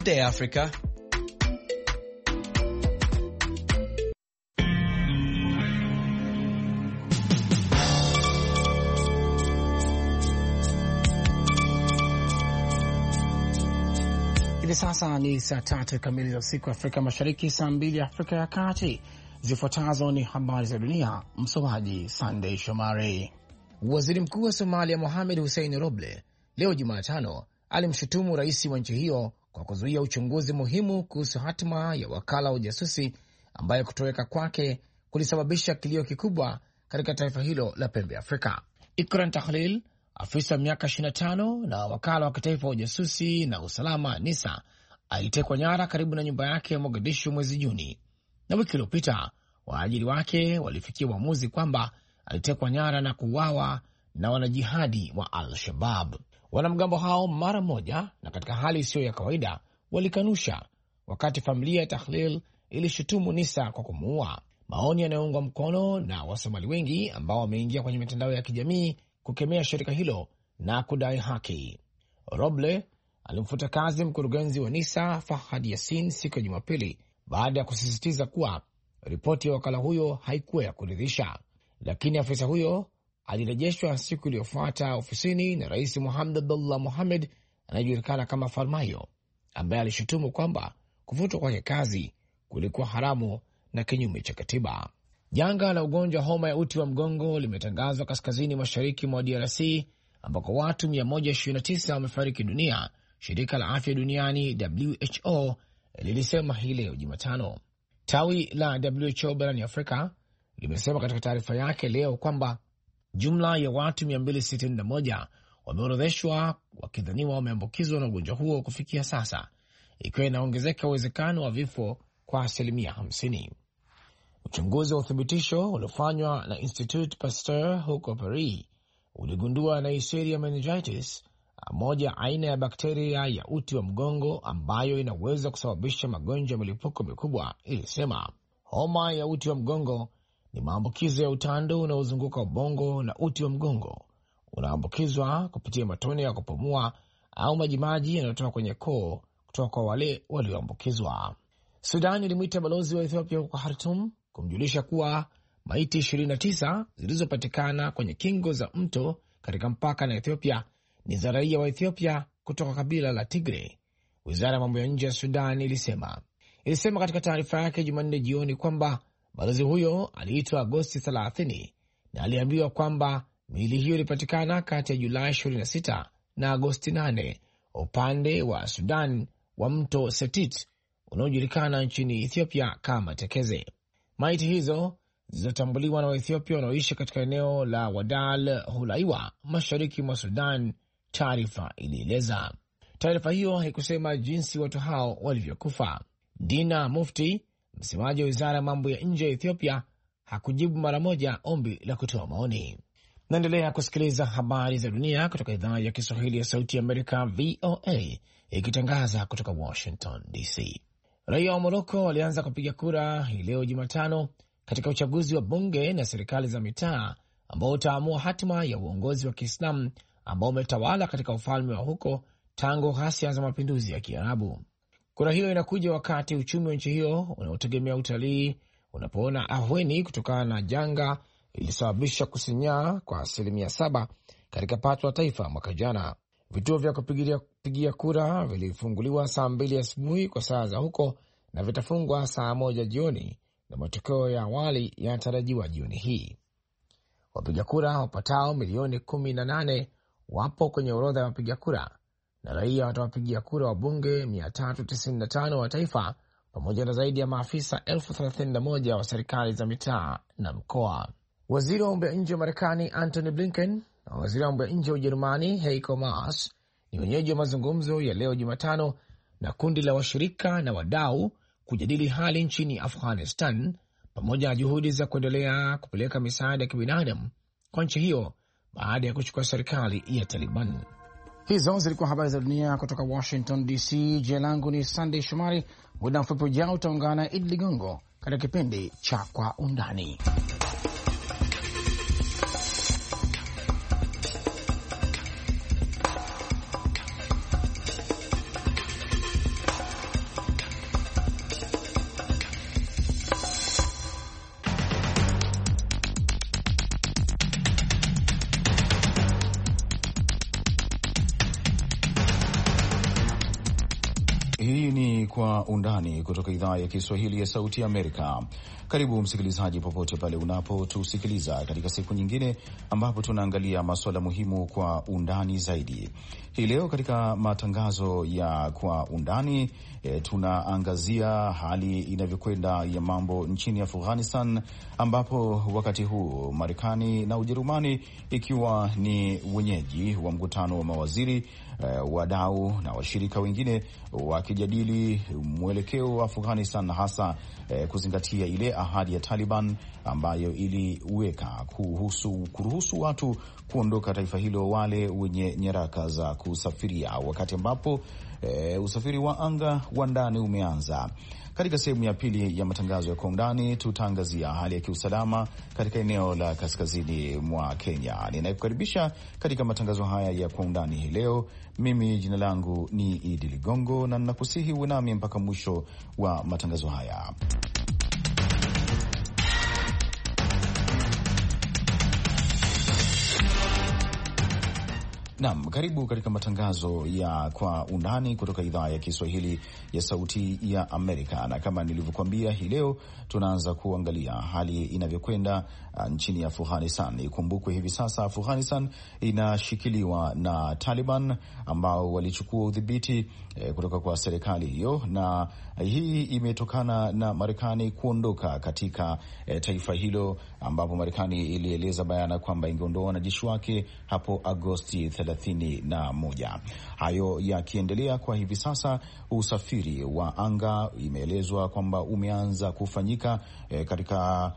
Day Africa. Hivi sasa ni saa 3 kamili za usiku Afrika Mashariki, saa 2 Afrika ya Kati. Zifuatazo ni habari za dunia, msomaji Sunday Shomari. Waziri Mkuu wa Somalia Mohamed Hussein Roble leo Jumatano alimshutumu rais wa nchi hiyo kwa kuzuia uchunguzi muhimu kuhusu hatima ya wakala wa ujasusi ambaye kutoweka kwake kulisababisha kilio kikubwa katika taifa hilo la pembe Afrika. Ikran Tahlil, afisa miaka 25 na wakala wa kitaifa wa ujasusi na usalama NISA, alitekwa nyara karibu na nyumba yake Mogadishu mwezi Juni, na wiki iliyopita waajiri wake walifikia uamuzi kwamba alitekwa nyara na kuuawa na wanajihadi wa Al-Shabab. Wanamgambo hao mara moja na katika hali isiyo ya kawaida walikanusha, wakati familia ya Tahlil ilishutumu NISA kwa kumuua. Maoni yanayoungwa mkono na Wasomali wengi ambao wameingia kwenye mitandao ya kijamii kukemea shirika hilo na kudai haki. Roble alimfuta kazi mkurugenzi wa NISA Fahad Yasin siku ya Jumapili baada ya kusisitiza kuwa ripoti ya wakala huyo haikuwa ya kuridhisha, lakini afisa huyo alirejeshwa siku iliyofuata ofisini na Rais Mohamed Abdullah Mohamed anayejulikana kama Farmayo, ambaye alishutumu kwamba kufutwa kwake kazi kulikuwa haramu na kinyume cha katiba. Janga la ugonjwa homa ya uti wa mgongo limetangazwa kaskazini mashariki mwa DRC ambako watu 129 wamefariki dunia, shirika la afya duniani WHO lilisema hii leo Jumatano. Tawi la WHO barani Afrika limesema katika taarifa yake leo kwamba jumla ya watu 261 wameorodheshwa wakidhaniwa wameambukizwa na ugonjwa huo kufikia sasa, ikiwa inaongezeka uwezekano wa vifo kwa 50%. Uchunguzi wa uthibitisho uliofanywa na Institut Pasteur huko Paris uligundua Neisseria meningitis, moja aina ya bakteria ya uti wa mgongo ambayo inaweza kusababisha magonjwa ya milipuko mikubwa. Ilisema homa ya uti wa mgongo ni maambukizo ya utando unaozunguka ubongo, na uti wa mgongo unaambukizwa kupitia matone ya kupumua au majimaji yanayotoka kwenye koo kutoka kwa wale walioambukizwa. Sudan ilimwita balozi wa Ethiopia huko Khartoum kumjulisha kuwa maiti 29 zilizopatikana kwenye kingo za mto katika mpaka na Ethiopia ni za raia wa Ethiopia kutoka kabila la Tigre. Wizara ya mambo ya nje ya Sudan ilisema katika taarifa yake Jumanne jioni kwamba balozi huyo aliitwa Agosti 30 na aliambiwa kwamba miili hiyo ilipatikana kati ya Julai 26 na Agosti 8 upande wa Sudan wa mto Setit unaojulikana nchini Ethiopia kama Tekeze. Maiti hizo zilizotambuliwa na Waethiopia wanaoishi katika eneo la Wadal Hulaiwa mashariki mwa Sudan, taarifa ilieleza. Taarifa hiyo haikusema jinsi watu hao walivyokufa. Dina Mufti, msemaji wa wizara ya mambo ya nje ya Ethiopia, hakujibu mara moja ombi la kutoa maoni. Naendelea kusikiliza habari za dunia kutoka idhaa ya Kiswahili ya Sauti ya Amerika, VOA, ikitangaza kutoka Washington DC. Raia wa Moroko walianza kupiga kura hii leo Jumatano katika uchaguzi wa bunge na serikali za mitaa ambao utaamua hatima ya uongozi wa Kiislamu ambao umetawala katika ufalme wa huko tangu ghasia za mapinduzi ya Kiarabu. Kura hiyo inakuja wakati uchumi wa nchi hiyo unaotegemea utalii unapoona ahueni kutokana na janga ilisababisha kusinyaa kwa 7% katika pato la taifa mwaka jana. Vituo vya kupigia kura vilifunguliwa saa 2 asubuhi kwa saa za huko na vitafungwa saa 1 jioni, na matokeo ya awali yanatarajiwa jioni hii. Wapiga kura wapatao milioni 18 wapo kwenye orodha ya wapiga kura, na raia watawapigia kura wa bunge 395 wa taifa pamoja na zaidi ya maafisa 31,000 wa serikali za mitaa na mkoa. Waziri wa mambo ya nje wa Marekani Antony Blinken na waziri wa mambo ya nje wa Ujerumani Heiko Maas ni wenyeji wa mazungumzo ya leo Jumatano na kundi la washirika na wadau kujadili hali nchini Afghanistan pamoja na juhudi za kuendelea kupeleka misaada ya kibinadamu kwa nchi hiyo baada ya kuchukua serikali ya Taliban. Hizo zilikuwa habari za dunia kutoka Washington DC. Jina langu ni Sunday Shomari. Muda mfupi ujao utaungana na Idi Ligongo katika kipindi cha Kwa Undani. Hii ni Kwa Undani kutoka idhaa ya Kiswahili ya Sauti ya Amerika. Karibu msikilizaji, popote pale unapotusikiliza katika siku nyingine ambapo tunaangalia masuala muhimu kwa undani zaidi. Hii leo katika matangazo ya Kwa Undani tunaangazia hali inavyokwenda ya mambo nchini Afghanistan, ambapo wakati huu Marekani na Ujerumani ikiwa ni wenyeji wa mkutano wa mawaziri, wadau na washirika wengine wakijadili mwelekeo wa Afghanistan, hasa kuzingatia ile ahadi ya Taliban ambayo iliweka kuruhusu watu kuondoka taifa hilo, wale wenye nyaraka za kusafiria, wakati ambapo usafiri wa anga wa ndani umeanza. Katika sehemu ya pili ya matangazo ya Kwa Undani tutaangazia hali ya kiusalama katika eneo la kaskazini mwa Kenya. Ninayekukaribisha katika matangazo haya ya Kwa Undani hii leo, mimi jina langu ni Idi Ligongo, na ninakusihi uwe nami mpaka mwisho wa matangazo haya. Naam, karibu katika matangazo ya Kwa Undani kutoka idhaa ya Kiswahili ya Sauti ya Amerika. Na kama nilivyokuambia, hii leo tunaanza kuangalia hali inavyokwenda nchini Afghanistan. Ikumbukwe hivi sasa Afghanistan inashikiliwa na Taliban ambao walichukua udhibiti kutoka kwa serikali hiyo, na hii imetokana na Marekani kuondoka katika taifa hilo, ambapo Marekani ilieleza bayana kwamba ingeondoa wanajeshi wake hapo Agosti 31. Hayo yakiendelea, kwa hivi sasa usafiri wa anga imeelezwa kwamba umeanza kufanyika katika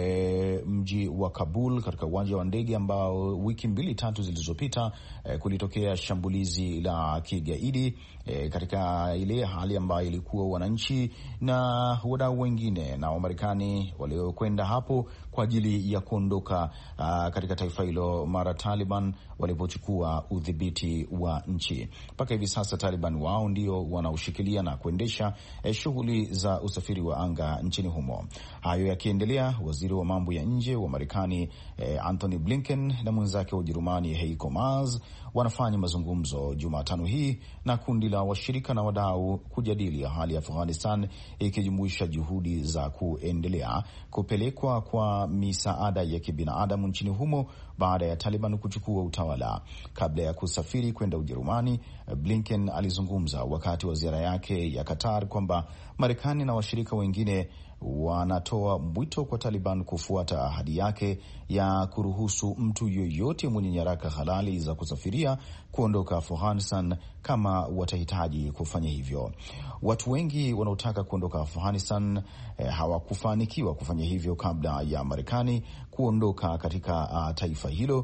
mji wa Kabul, katika uwanja wa ndege ambao wiki 2-3 zilizopita kulitokea shambulizi la kigaidi katika ile hali ambayo ilikuwa wananchi na wadau wengine na Wamarekani waliokwenda hapo kwa ajili ya kuondoka katika taifa hilo mara Taliban walipochukua udhibiti wa nchi. Mpaka hivi sasa Taliban wao ndio wanaoshikilia na kuendesha shughuli za usafiri wa anga nchini humo. Hayo yakiendelea, waziri wa mambo ya nje wa Marekani Anthony Blinken na mwenzake wa Ujerumani Heiko Maas wanafanya mazungumzo Jumatano hii na kundi la washirika na wadau kujadili hali ya Afghanistan, ikijumuisha juhudi za kuendelea kupelekwa kwa misaada ya kibinadamu nchini humo baada ya Taliban kuchukua utawala. Kabla ya kusafiri kwenda Ujerumani, Blinken alizungumza wakati wa ziara yake ya Qatar kwamba Marekani na washirika wengine wanatoa mwito kwa Taliban kufuata ahadi yake ya kuruhusu mtu yoyote mwenye nyaraka halali za kusafiria kuondoka Afghanistan kama watahitaji kufanya hivyo. Watu wengi wanaotaka kuondoka Afghanistan hawakufanikiwa kufanya hivyo kabla ya Marekani kuondoka katika taifa hilo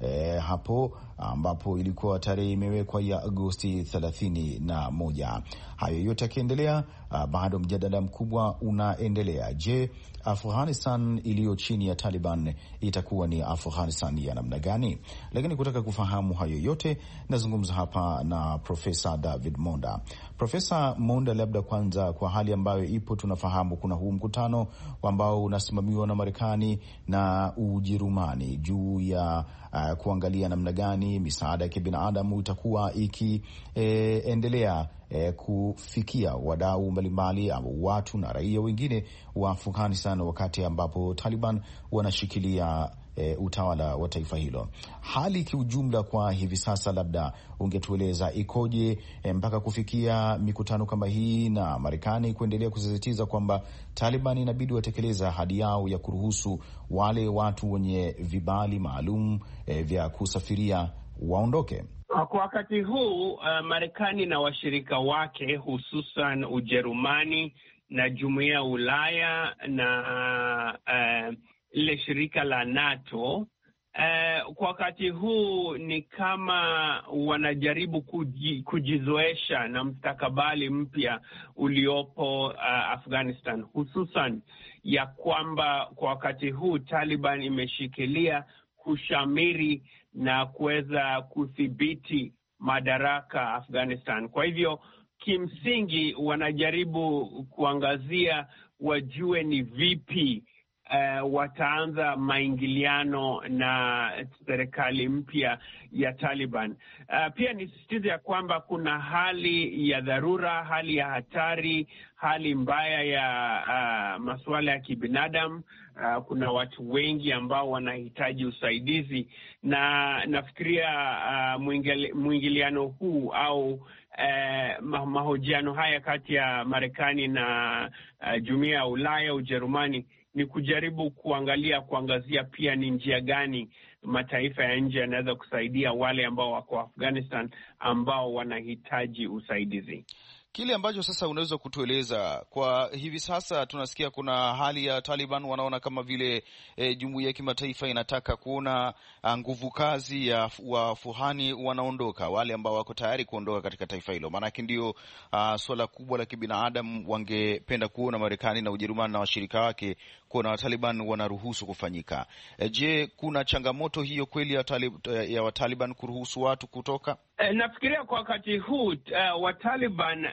hapo ambapo ilikuwa tarehe imewekwa ya Agosti 31. Hayo yote yakiendelea, bado mjadala mkubwa unaendelea. Je, Afghanistan iliyo chini ya Taliban itakuwa ni Afghanistan ya namna gani? Lakini kutaka kufahamu hayo yote, nazungumza hapa na Profesa David Monda. Profesa Monda, labda kwanza, kwa hali ambayo ipo, tunafahamu kuna huu mkutano ambao unasimamiwa na Marekani na Ujerumani juu ya kuangalia namna gani misaada ya kibinadamu itakuwa ikiendelea kufikia wadau mbalimbali au watu na raia wengine wa Afghanistan wakati ambapo Taliban wanashikilia utawala wa taifa hilo. Hali kiujumla kwa hivi sasa, labda ungetueleza ikoje mpaka kufikia mikutano kama hii na Marekani kuendelea kusisitiza kwamba Taliban inabidi watekeleza ahadi yao ya kuruhusu wale watu wenye vibali maalum vya kusafiria waondoke? Kwa wakati huu Marekani na washirika wake hususan Ujerumani na Jumuiya ya Ulaya na ile shirika la NATO kwa wakati huu ni kama wanajaribu kujizoesha na mstakabali mpya uliopo Afghanistan, hususan ya kwamba kwa wakati huu Taliban imeshikilia kushamiri na kuweza kudhibiti madaraka Afghanistan. Kwa hivyo kimsingi wanajaribu kuangazia wajue ni vipi wataanza maingiliano na serikali mpya ya Taliban. Pia nisisitize ya kwamba kuna hali ya dharura, hali ya hatari, hali mbaya ya masuala ya kibinadamu. Kuna watu wengi ambao wanahitaji usaidizi, na nafikiria mwingiliano huu au mahojiano haya kati ya Marekani na Jumuiya ya Ulaya, Ujerumani, ni kujaribu kuangazia pia ni njia gani mataifa ya nje yanaweza kusaidia wale ambao wako Afghanistan ambao wanahitaji usaidizi. Kile ambacho sasa unaweza kutueleza kwa hivi sasa, tunasikia kuna hali ya Taliban wanaona kama vile jumuiya ya kimataifa inataka kuona nguvu kazi ya wafuhani wanaondoka, wale ambao wako tayari kuondoka katika taifa hilo. Maanake ndio suala kubwa la kibinadamu wangependa kuona Marekani na Ujerumani na washirika wake kuona Wataliban wanaruhusu kufanyika. Je, kuna changamoto hiyo kweli ya Wataliban kuruhusu watu kutoka? Nafikiria kwa wakati huu Wataliban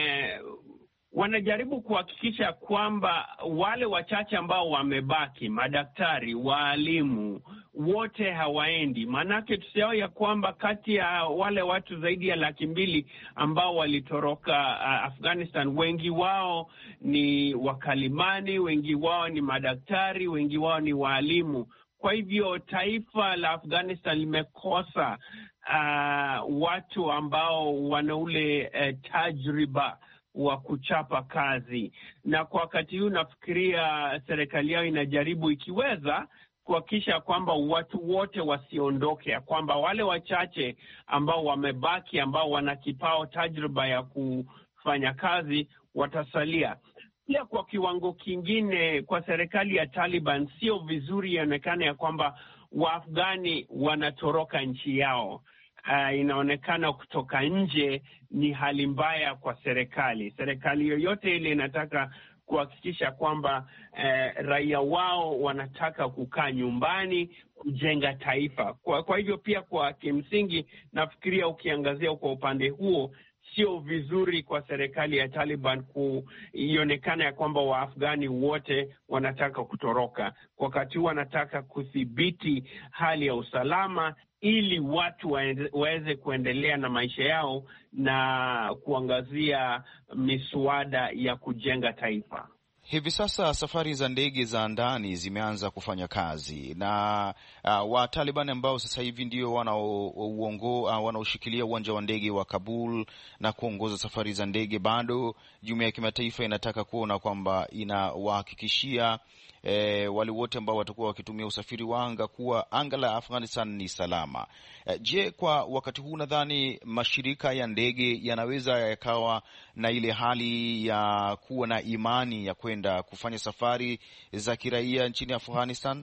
wanajaribu kuhakikisha kwamba wale wachache ambao wamebaki, madaktari, waalimu, wote hawaendi. Maanake tusahau ya kwamba kati ya wale watu zaidi ya 200,000 ambao walitoroka Afghanistan, wengi wao ni wakalimani, wengi wao ni madaktari, wengi wao ni waalimu. Kwa hivyo taifa la Afghanistan limekosa watu ambao wana ule tajriba wa kuchapa kazi, na kwa wakati huu nafikiria serikali yao inajaribu ikiweza kuhakikisha kwamba watu wote wasiondoke, kwamba wale wachache ambao wamebaki ambao wana kipao, tajriba ya kufanya kazi watasalia. Pia kwa kiwango kingine, kwa serikali ya Taliban sio vizuri ionekane ya kwamba Waafghani wanatoroka nchi yao. Inaonekana kutoka nje ni hali mbaya kwa serikali. Serikali yoyote ile inataka kuhakikisha kwamba raia wao wanataka kukaa nyumbani, kujenga taifa. Kwa hivyo pia kwa kimsingi nafikiria ukiangazia kwa upande huo, sio vizuri kwa serikali ya Taliban kuionekana ya kwamba Waafghani wote wanataka kutoroka. Kwa wakati huu wanataka kudhibiti hali ya usalama ili watu waweze kuendelea na maisha yao na kuangazia miswada ya kujenga taifa. Hivi sasa safari za ndege za ndani zimeanza kufanya kazi na Wataliban ambao sasa hivi ndio wanaoshikilia uwanja wa ndege wa Kabul na kuongoza safari za ndege. Bado jumuiya ya kimataifa inataka kuona kwamba inawahakikishia wale wote ambao watakuwa wakitumia usafiri wa anga kuwa anga la Afghanistan ni salama. Je, kwa wakati huu nadhani mashirika ya ndege yanaweza yakawa na ile hali ya kuwa na imani ya kwenda kufanya safari za kiraia nchini Afghanistan?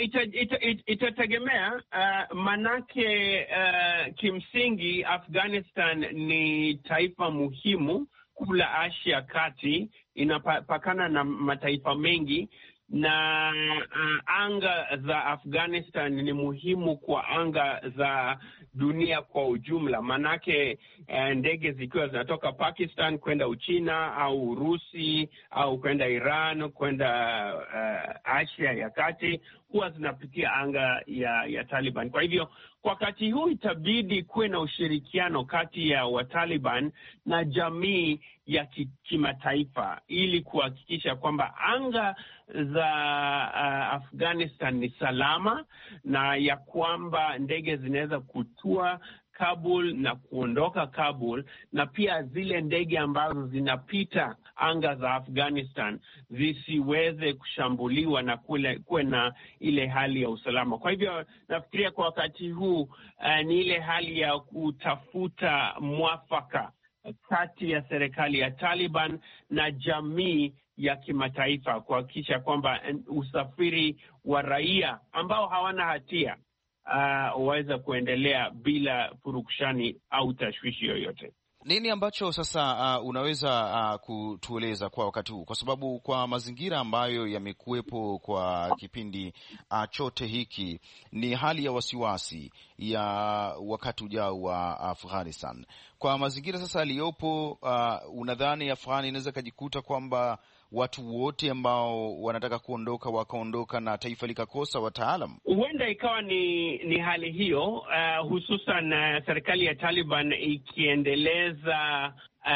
Itategemea, manake kimsingi Afghanistan ni taifa muhimu kula Asia Kati, inapakana na mataifa mengi, na anga za Afghanistan ni muhimu kwa anga za dunia kwa ujumla. Manake ndege zikiwa zinatoka Pakistan kwenda Uchina au Urusi au kwenda Iran kwenda Asia ya Kati huwa zinapitia anga ya Taliban. Kwa hivyo kwa wakati huu itabidi kuwe na ushirikiano kati ya Wataliban na jamii ya kimataifa ili kuhakikisha kwamba anga za Afghanistan ni salama na ya kwamba ndege zinaweza kutua Kabul na kuondoka Kabul, na pia zile ndege ambazo zinapita anga za Afghanistan zisiweze kushambuliwa na kuwe na ile hali ya usalama. Kwa hivyo nafikiria kwa wakati huu ni ile hali ya kutafuta mwafaka kati ya serikali ya Taliban na jamii ya kimataifa kuhakikisha kwamba usafiri wa raia ambao hawana hatia waweza kuendelea bila purukushani au tashwishi yoyote. Nini ambacho sasa unaweza kutueleza kwa wakati huu, kwa sababu kwa mazingira ambayo yamekuwepo kwa kipindi chote hiki ni hali ya wasiwasi. ya wakati ujao wa Afghanistan. Kwa mazingira sasa aliyopo, unadhani Afghanistan inaweza kujikuta kwamba watu wote ambao wanataka kuondoka wakaondoka na taifa likakosa wataalam? Huenda ikawa ni hali hiyo, hususan serikali ya Taliban ikiendeleza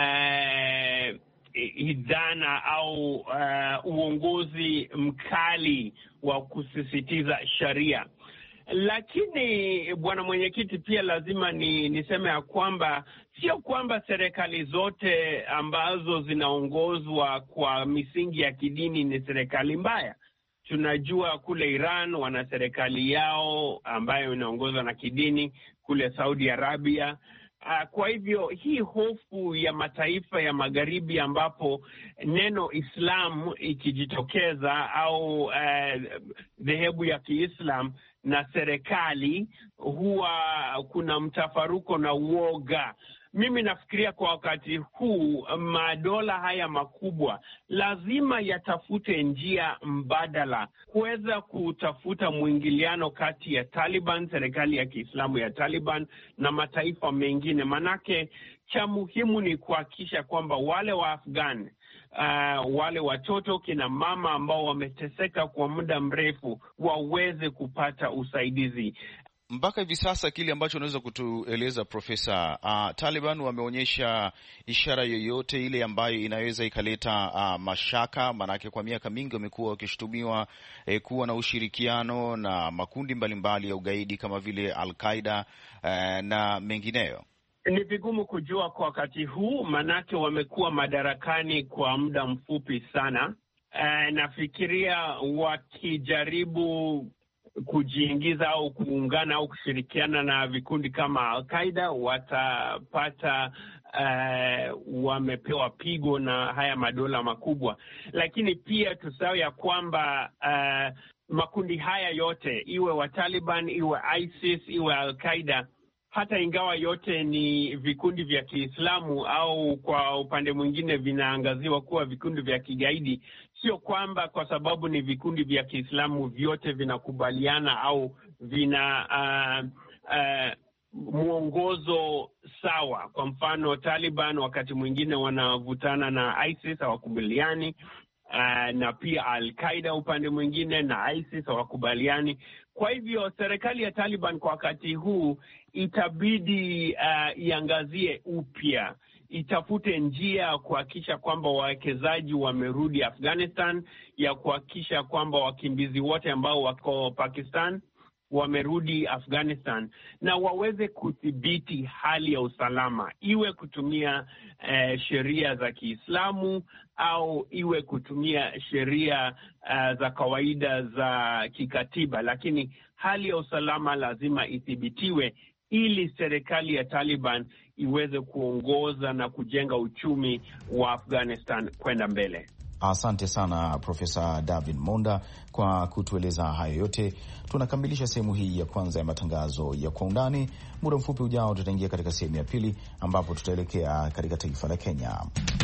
idhana au uongozi mkali wa kusisitiza sharia. Lakini bwana mwenyekiti, pia lazima niseme ya kwamba sio kwamba serikali zote ambazo zinaongozwa kwa misingi ya kidini ni serikali mbaya. Tunajua kule Iran wana serikali yao ambayo inaongozwa na kidini, kule Saudi Arabia. Kwa hivyo hii hofu ya mataifa ya magharibi ambapo neno Islam ikijitokeza au dhehebu ya Kiislam na serikali, huwa kuna mtafaruko na uoga. Mimi nafikiria kwa wakati huu madola haya makubwa lazima yatafute njia mbadala kuweza kutafuta mwingiliano kati ya Taliban, serikali ya Kiislamu ya Taliban, na mataifa mengine. Manake cha muhimu ni kuhakikisha kwamba wale wa Afghan, wale watoto, kina mama ambao wameteseka kwa muda mrefu waweze kupata usaidizi. Mpaka hivi sasa kile ambacho unaweza kutueleza Profesa, Taliban wameonyesha ishara yoyote ile ambayo inaweza ikaleta mashaka? Maanake kwa miaka mingi wamekuwa wakishutumiwa kuwa na ushirikiano na makundi mbalimbali ya ugaidi kama vile Al-Qaeda na mengineyo. Ni vigumu kujua kwa wakati huu, manake wamekuwa madarakani kwa muda mfupi sana. Nafikiria wakijaribu kujiingiza au kuungana au kushirikiana na vikundi kama Al-Qaeda watapata wamepewa pigo na haya madola makubwa. Lakini pia tusahau ya kwamba makundi haya yote, iwe wa Taliban, iwe ISIS, iwe Al-Qaeda, hata ingawa yote ni vikundi vya Kiislamu au kwa upande mwingine vinaangaziwa kuwa vikundi vya kigaidi, sio kwamba kwa sababu ni vikundi vya Kiislamu vyote vinakubaliana au vina mwongozo sawa. Kwa mfano, Taliban wakati mwingine wanavutana na ISIS, hawakubaliani, na pia Al-Qaeda upande mwingine na ISIS hawakubaliani. Kwa hivyo serikali ya Taliban kwa wakati huu itabidi iangazie upya, itafute njia ya kuhakikisha kwamba wawekezaji wamerudi Afghanistan, ya kuhakikisha kwamba wakimbizi wote ambao wako Pakistan wamerudi Afghanistan, na waweze kudhibiti hali ya usalama, iwe kutumia sheria za Kiislamu au iwe kutumia sheria za kawaida za kikatiba, lakini hali ya usalama lazima ithibitiwe ili serikali ya Taliban iweze kuongoza na kujenga uchumi wa Afghanistan kwenda mbele. Asante sana Profesa David Monda kwa kutueleza hayo yote. Tunakamilisha sehemu hii ya kwanza ya matangazo ya Kwa Undani. Muda mfupi ujao tutaingia katika sehemu ya pili ambapo tutaelekea katika taifa la Kenya.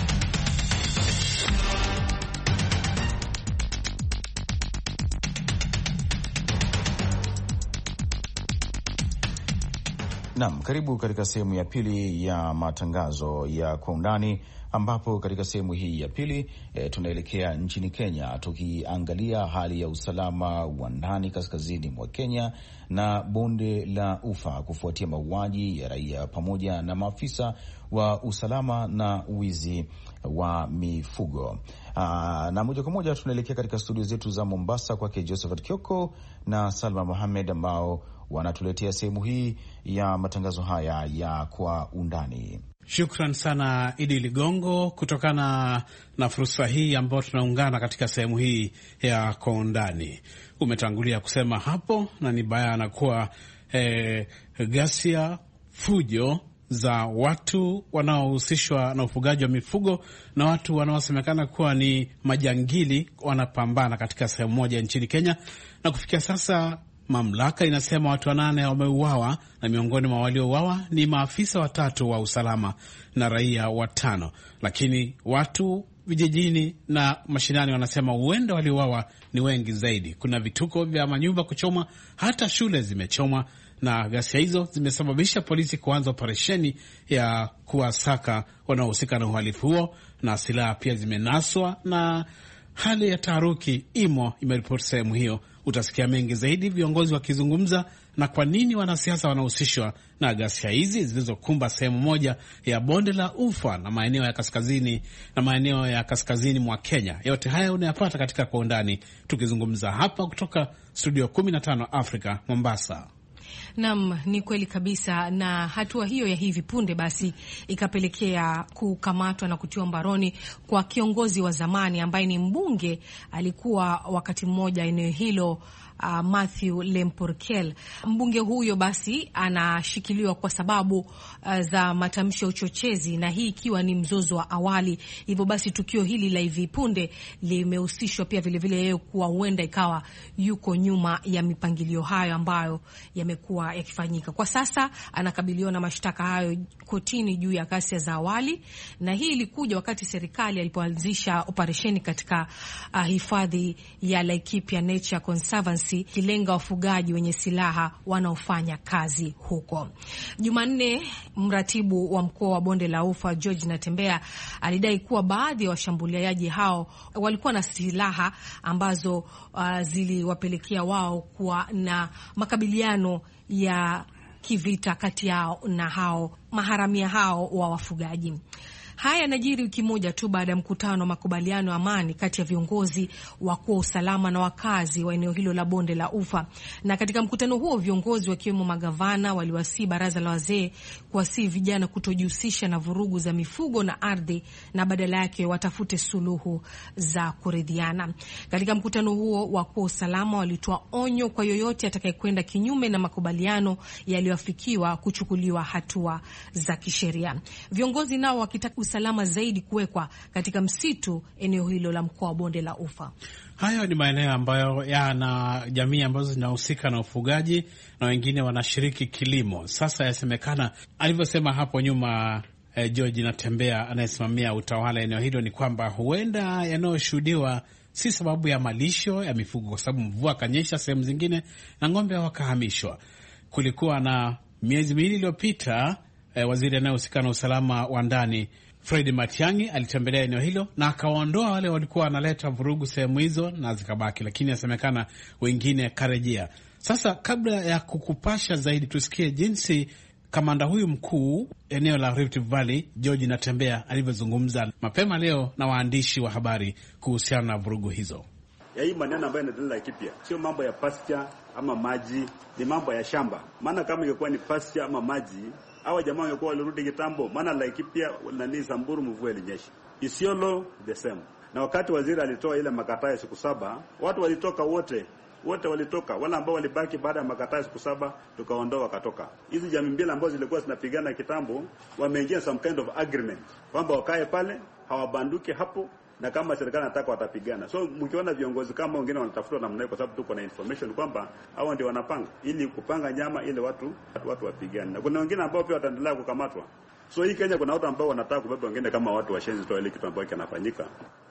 Naam, karibu katika sehemu ya pili ya matangazo ya Kwa Undani, ambapo katika sehemu hii ya pili tunaelekea nchini Kenya tukiangalia hali ya usalama wa ndani kaskazini mwa Kenya na bonde la Ufa kufuatia mauaji ya raia pamoja na maafisa wa usalama na wizi wa mifugo. Na moja kwa moja tunaelekea katika studio zetu za Mombasa kwake Josephat Kioko na Salma Mohamed ambao wanatuletea sehemu hii ya matangazo haya ya Kwa Undani. Shukran sana Idi Ligongo, kutokana na fursa hii ambayo tunaungana katika sehemu hii ya Kwa Undani. Umetangulia kusema hapo na ni bayana kuwa ghasia, fujo za watu wanaohusishwa na ufugaji wa mifugo na watu wanaosemekana kuwa ni majangili wanapambana katika sehemu moja nchini Kenya, na kufikia sasa mamlaka inasema watu 8 wameuawa, na miongoni mwa waliouawa ni maafisa 3 wa usalama na raia 5. Lakini watu vijijini na mashinani wanasema huenda waliouawa ni wengi zaidi. Kuna vituko vya manyumba kuchoma, hata shule zimechomwa na ghasia hizo zimesababisha polisi kuanza operesheni ya kuwasaka wanaohusika na uhalifu huo, na silaha pia zimenaswa na hali ya taharuki imeripoti sehemu hiyo. Utasikia mengi zaidi viongozi wakizungumza na kwa nini wanasiasa wanahusishwa na ghasia hizi zilizokumba sehemu moja ya bonde la Ufa na maeneo ya kaskazini mwa Kenya. Yote haya unayapata katika Kwa Undani, tukizungumza hapa kutoka studio 15 Africa Mombasa. Naam, ni kweli kabisa, na hatua hiyo ya hivi punde basi ikapelekea kukamatwa na kutiwa mbaroni kwa kiongozi wa zamani ambaye ni mbunge, alikuwa wakati mmoja eneo hilo, Matthew Lemporkel. Mbunge huyo basi anashikiliwa kwa sababu za matamshi ya uchochezi, na hii ikiwa ni mzozo wa awali. Hivyo basi tukio hili la hivi punde limehusishwa pia vilevile yeye kuwa huenda ikawa yuko nyuma ya mipangilio hayo ambayo yamekuwa yakifanyika. Kwa sasa anakabiliwa na mashtaka hayo kotini juu ya ghasia za awali, na hii ilikuja wakati serikali ilipoanzisha operesheni katika hifadhi ya Laikipia Nature Conservancy, kilenga wafugaji wenye silaha wanaofanya kazi huko. Jumanne, mratibu wa mkoa wa Bonde la Ufa George Natembeya alidai kuwa baadhi ya washambuliaji hao walikuwa na silaha ambazo ziliwapelekea wao kuwa na makabiliano ya kivita kati yao na hao maharamia hao wa wafugaji. Haya yanajiri wiki moja tu baada ya mkutano wa makubaliano ya amani kati ya viongozi wakuu wa usalama na wakazi wa eneo hilo la Bonde la Ufa. Na katika mkutano huo viongozi wakiwemo magavana waliwasihi baraza la wazee kuwasihi vijana kutojihusisha na vurugu za mifugo na ardhi, na badala yake watafute suluhu za kuridhiana. Katika mkutano huo wakuu wa usalama walitoa onyo kwa yoyote atakayekwenda kinyume na makubaliano yaliyoafikiwa kuchukuliwa hatua za kisheria. Viongozi nao wakitaka usalama zaidi kuwekwa katika msitu eneo hilo la mkoa wa Bonde la Ufa. Hayo ni maeneo ambayo yana jamii ambazo zinahusika na ufugaji na wengine wanashiriki kilimo. Sasa yasemekana, alivyosema hapo nyuma George Natembeya anayesimamia utawala eneo hilo, ni kwamba huenda yanayoshuhudiwa si sababu ya malisho ya mifugo, kwa sababu mvua kanyesha sehemu zingine na ng'ombe wakahamishwa. Kulikuwa na miezi miwili iliyopita waziri anayehusika na usalama wa ndani Fred Matiang'i alitembelea eneo hilo na akawaondoa wale walikuwa wanaleta vurugu sehemu hizo na zikabaki, lakini yasemekana wengine karejea. Sasa kabla ya kukupasha zaidi, tusikie jinsi kamanda huyu mkuu eneo la Rift Valley George Natembeya alivyozungumza mapema leo na waandishi wa habari kuhusiana na vurugu hizo. Ya hii maneno ambayo yanaendelea Laikipia sio mambo ya pasture ama maji, ni mambo ya shamba. Maana kama ingekuwa ni pasture ama maji, hawa jamaa wangekuwa walirudi kitambo. Maana Laikipia na Samburu mvua ilinyesha. Isiolo the same. Na wakati waziri alitoa ile makataa ya siku 7, watu walitoka wote walitoka. Wale ambao walibaki baada ya makataa ya siku 7 tukaondoa wakatoka. Hizi jamii mbili ambazo zilikuwa zinapigana kitambo wameingia some kind of agreement kwamba wakae pale, hawabanduke hapo, na kama serikali nataka watapigana. So mkiona viongozi kama wengine wanatafutwa namna hiyo, kwa sababu tuko na information kwamba hao ndio wanapanga ili kupanga nyama ile watu wapigane. Na kuna wengine ambao pia wataendelea kukamatwa. So hii Kenya kuna watu ambao wanataka kubeba wengine kama watu washenzi tu, ile kitu ambacho kinafanyika.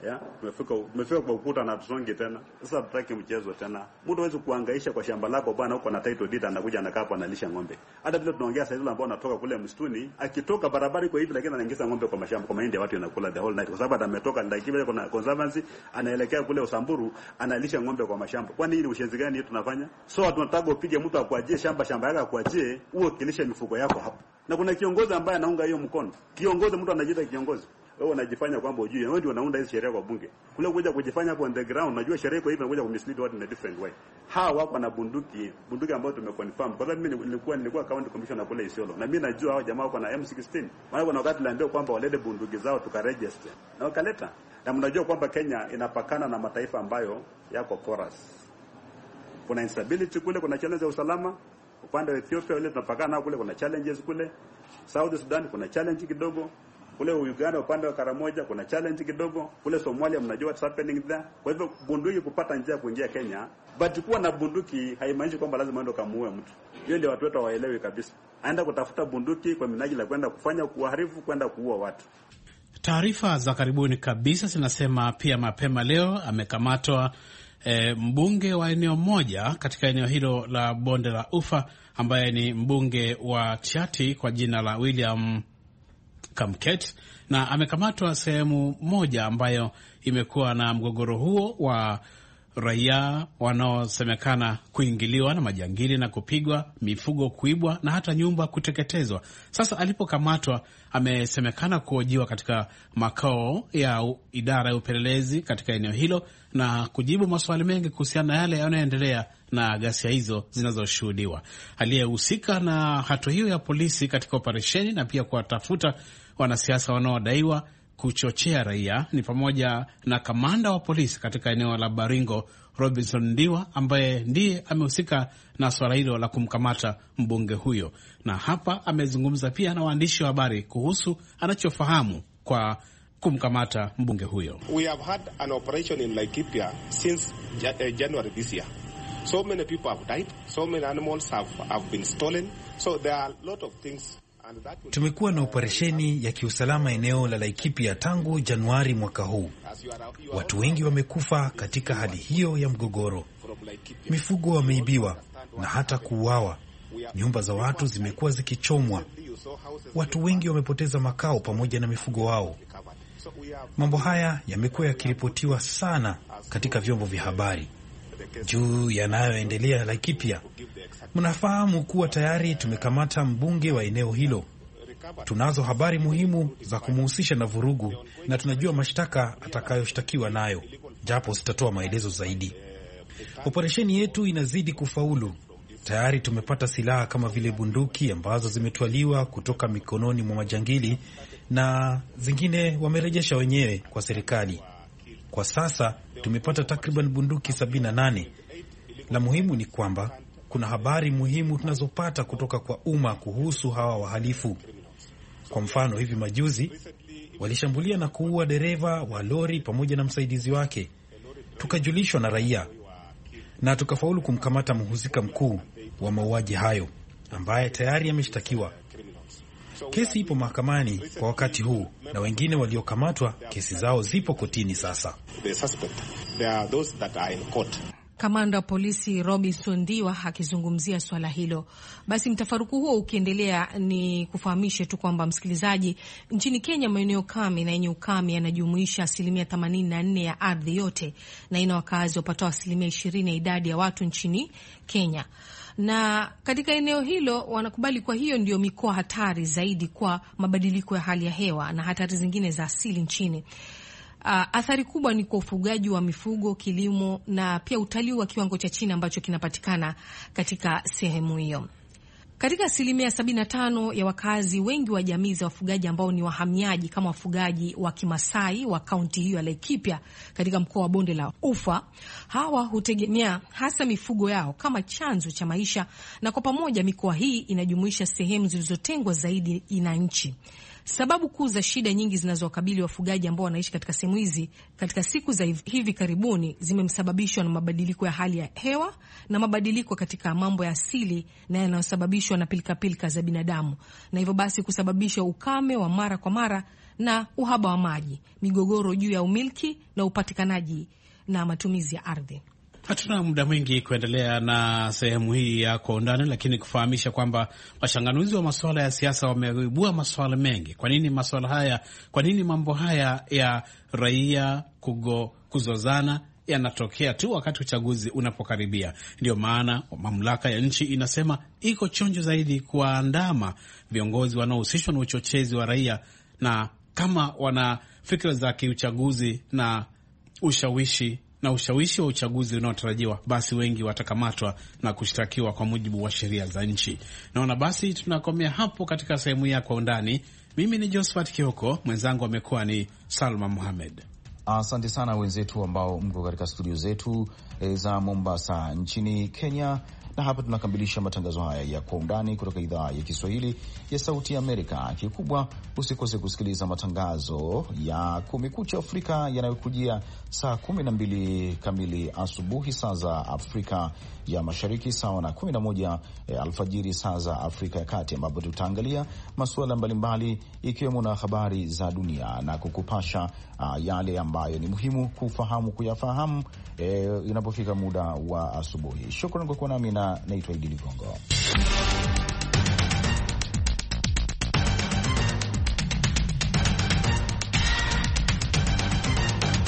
Tumefika kwa ukuta na tusonge tena. Sasa tutaki mchezo tena. Mtu hawezi kuhangaisha kwa shamba lako bwana, uko na title deed, anakuja anakaa hapo analisha ng'ombe. Hata vile tunaongea sasa, yule ambao anatoka kule msituni, akitoka barabara iko hivi, lakini anaingiza ng'ombe kwa mashamba, kwa mahindi watu yanakula the whole night, kwa sababu ametoka Laikipia kuna conservancy, anaelekea kule Usamburu, analisha ng'ombe kwa mashamba. Kwani hii ni ushenzi gani hii tunafanya? So tunataka upige mtu akuajie shamba yake akuajie, uwe kilisha mifugo yako hapo. Na kuna kiongozi ambaye anaunga hiyo mkono. Kiongozi, mtu anajiita kiongozi. Wewe unajifanya kwamba hujui. Wewe ndio unaunda hizo sheria kwa bunge. Kule kuja kujifanya hapo on the ground, unajua sheria iko hivi, unakuja kumislead watu in a different way. Hawa wako na bunduki ambayo tumeconfirm. Kwa sababu mimi nilikuwa county commissioner kule Isiolo. Na mimi najua hao jamaa wako na M16. Maana kuna wakati niliambiwa kwamba walete bunduki zao tukaregister. Na wakaleta. Na mnajua kwamba Kenya inapakana na mataifa ambayo yako porous. Kuna instability kule, kuna challenge ya usalama. Upande wa Ethiopia wale tunapakana nao kule kuna challenges kule. South Sudan kuna challenge kidogo. Kule Uganda upande wa Karamoja kuna challenge kidogo. Kule Somalia mnajua what's happening there. Kwa hivyo bunduki kupata njia kuingia Kenya, but kuwa na bunduki haimaanishi kwamba lazima uende kamuue mtu. Hiyo ndio watu wetu waelewi kabisa. Aenda kutafuta bunduki kwa minajili ya kwenda kufanya kuharifu, kwenda kuua watu. Taarifa za karibuni kabisa zinasema pia mapema leo amekamatwa mbunge wa eneo moja katika eneo hilo la bonde la Ufa, ambaye ni mbunge wa Tiaty kwa jina la William Kamket, na amekamatwa sehemu moja ambayo imekuwa na mgogoro huo wa raia wanaosemekana kuingiliwa na majangili na kupigwa, mifugo kuibwa na hata nyumba kuteketezwa. Sasa alipokamatwa, amesemekana kuhojiwa katika makao ya idara ya upelelezi katika eneo hilo na kujibu maswali mengi kuhusiana na yale yanayoendelea na ghasia hizo zinazoshuhudiwa. Aliyehusika na hatua hiyo ya polisi katika operesheni na pia kuwatafuta wanasiasa wanaodaiwa kuchochea raia ni pamoja na kamanda wa polisi katika eneo la Baringo, Robinson Ndiwa, ambaye ndiye amehusika na swala hilo la kumkamata mbunge huyo. Na hapa amezungumza pia na waandishi wa habari kuhusu anachofahamu kwa kumkamata mbunge huyo. We have had an operation in Laikipia since January this year. So many people have died, so many animals have been stolen. So there are a lot of things. Tumekuwa na operesheni ya kiusalama eneo la Laikipia tangu Januari mwaka huu. Watu wengi wamekufa katika hali hiyo ya mgogoro. Mifugo wameibiwa na hata kuuawa. Nyumba za watu zimekuwa zikichomwa. Watu wengi wamepoteza makao pamoja na mifugo wao. Mambo haya yamekuwa yakiripotiwa sana katika vyombo vya habari juu yanayoendelea Laikipia. Mnafahamu kuwa tayari tumekamata mbunge wa eneo hilo. Tunazo habari muhimu za kumuhusisha na vurugu na tunajua mashtaka atakayoshtakiwa nayo, japo sitatoa maelezo zaidi. Operesheni yetu inazidi kufaulu. Tayari tumepata silaha kama vile bunduki ambazo zimetwaliwa kutoka mikononi mwa majangili na zingine wamerejesha wenyewe kwa serikali. Kwa sasa tumepata takriban bunduki 78. La muhimu ni kwamba kuna habari muhimu tunazopata kutoka kwa umma kuhusu hawa wahalifu. Kwa mfano, hivi majuzi walishambulia na kuua dereva wa lori pamoja na msaidizi wake. Tukajulishwa na raia na tukafaulu kumkamata mhusika mkuu wa mauaji hayo ambaye tayari ameshtakiwa. Kesi ipo mahakamani kwa wakati huu na wengine waliokamatwa kesi zao zipo kotini sasa. Kamanda wa polisi Robinson Ndiwa akizungumzia swala hilo. Basi mtafaruku huo ukiendelea, ni kufahamishe tu kwamba msikilizaji, nchini Kenya maeneo kame na yenye ukame yanajumuisha 84% ya ardhi yote na ina wakazi wapatao 20% ya idadi ya watu nchini Kenya. Na katika eneo hilo wanakubali kwa hiyo ndio mikoa hatari zaidi kwa mabadiliko ya hali ya hewa na hatari zingine za asili nchini. Athari kubwa ni kwa ufugaji wa mifugo, kilimo na pia utalii wa kiwango cha chini ambacho kinapatikana katika sehemu hiyo. Katika 75% ya wakazi wengi wa jamii za wafugaji ambao ni wahamiaji kama wafugaji wa Kimasai wa kaunti hiyo ya Laikipia katika mkoa wa Bonde la Ufa, hawa hutegemea hasa mifugo yao kama chanzo cha maisha, na kwa pamoja mikoa hii inajumuisha sehemu zilizotengwa zaidi na nchi. Sababu kuu za shida nyingi zinazowakabili wafugaji ambao wanaishi katika sehemu hizi katika siku za hivi karibuni zimesababishwa na mabadiliko ya hali ya hewa na mabadiliko katika mambo ya asili na yanayosababishwa na pilikapilika za binadamu, na hivyo basi kusababisha ukame wa mara kwa mara na uhaba wa maji, migogoro juu ya umiliki na upatikanaji na matumizi ya ardhi. Hatuna muda mwingi kuendelea na sehemu hii ya Kwa Undani, lakini kufahamisha kwamba wachanganuzi wa masuala ya siasa wameibua masuala mengi. Kwa nini mambo haya ya raia kuzozana yanatokea tu wakati uchaguzi unapokaribia? Ndio maana mamlaka ya nchi inasema iko chonjo zaidi kuwaandama viongozi wanaohusishwa na uchochezi wa raia, na kama wana fikra za kiuchaguzi na ushawishi wa uchaguzi unaotarajiwa, basi wengi watakamatwa na kushtakiwa kwa mujibu wa sheria za nchi. Naona basi tunakomea hapo katika sehemu ya Kwa Undani. Mimi ni Josephat Kioko, mwenzangu amekuwa ni Salma Mohamed. Asante sana wenzetu ambao mko katika studio zetu za Mombasa nchini Kenya. Na hapa tunakamilisha matangazo haya ya Kwa Undani kutoka idhaa ya Kiswahili ya Sauti ya Amerika. Kikubwa, usikose kusikiliza matangazo ya Kumekucha Afrika yanayokujia saa 12 kamili asubuhi saa za Afrika ya Mashariki, sawa na 11 alfajiri saa za Afrika ya Kati, ambapo tutaangalia masuala mbalimbali ikiwemo na habari za dunia na kukupasha yale ambayo ni muhimu kuyafahamu itakapofika muda wa asubuhi. Shukran kwa kuwa nami na naitwa Idi Ligongo.